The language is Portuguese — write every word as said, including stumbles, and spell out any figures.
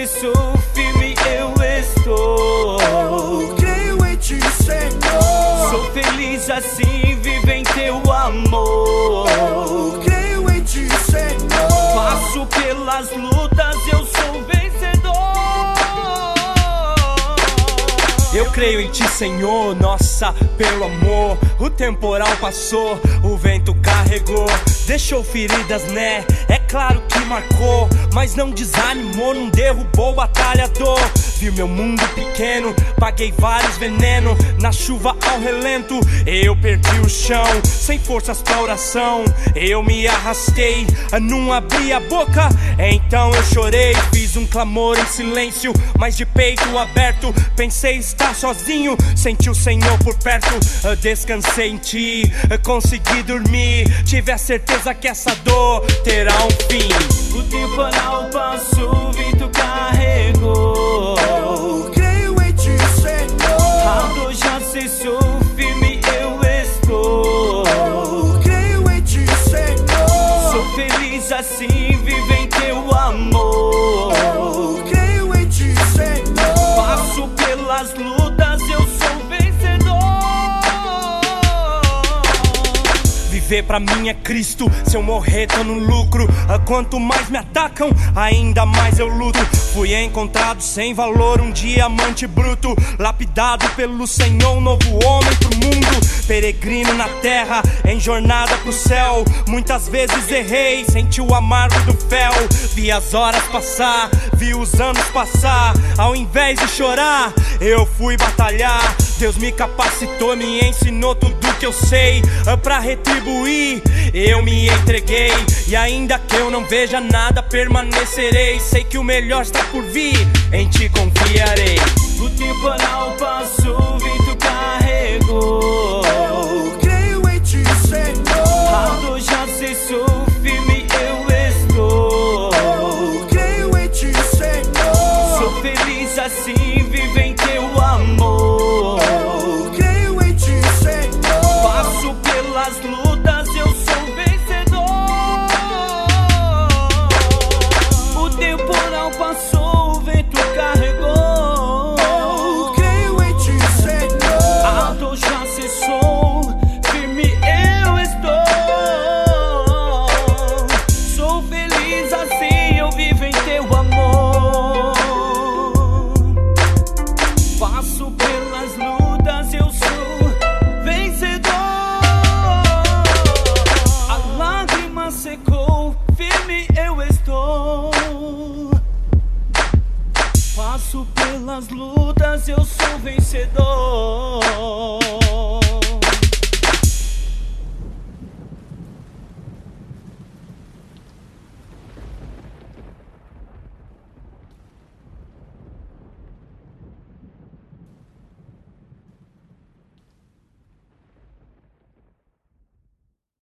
se sou firme, eu estou. Eu creio em ti, Senhor. Sou feliz assim, vivo em teu amor. Eu creio em ti, Senhor. Passo pelas lutas, eu sou vencedor. Eu creio em ti, Senhor, nossa, pelo amor. O temporal passou, o vento carregou, deixou feridas, né? É claro que marcou, mas não desanimou, não derrubou o batalhador. Vi meu mundo pequeno, paguei vários venenos. Na chuva ao relento, eu perdi o chão. Sem forças pra oração, eu me arrastei. Não abri a boca, então eu chorei. Fiz um clamor em silêncio, mas de peito aberto. Pensei estar sozinho, senti o Senhor por perto. Descansei em ti, consegui dormir. Tive a certeza que essa dor terá um fim. O temporal passou, o vento carregou. Eu creio em ti, Senhor. A dor já cessou, firme eu estou. Eu creio em ti, Senhor. Sou feliz assim, vivo em teu amor. Eu creio em ti, Senhor. Passo pelas lutas, eu sou vencedor. Viver pra mim é Cristo, se eu morrer tô no lucro. Quanto mais me atacam, ainda mais eu luto. Fui encontrado sem valor, um diamante bruto, lapidado pelo Senhor, um novo homem pro mundo. Peregrino na terra, em jornada pro céu. Muitas vezes errei, senti o amargo do fel. Vi as horas passar, vi os anos passar. Ao invés de chorar, eu fui batalhar. Deus me capacitou, me ensinou tudo que eu sei. Pra retribuir, eu me entreguei. E ainda que eu não veja nada, permanecerei. Sei que o melhor está por vir, em ti confiarei. O temporal passou, o vento carregou. Eu creio em ti, Senhor. A dor já cessou, firme eu estou. Eu creio em ti, Senhor. Sou feliz assim, vivo em teu amor. Eu creio em ti, Senhor. Passo pelas lutas, eu sou vencedor. O temporal passou, o vento carregou. Eu creio em ti, Senhor. A dor já cessou, firme eu estou. Sou feliz assim, eu vivo em teu amor. Passo pelas lutas, eu sou vencedor. A lágrima secou, firme eu estou. Passo pelas lutas, eu sou vencedor.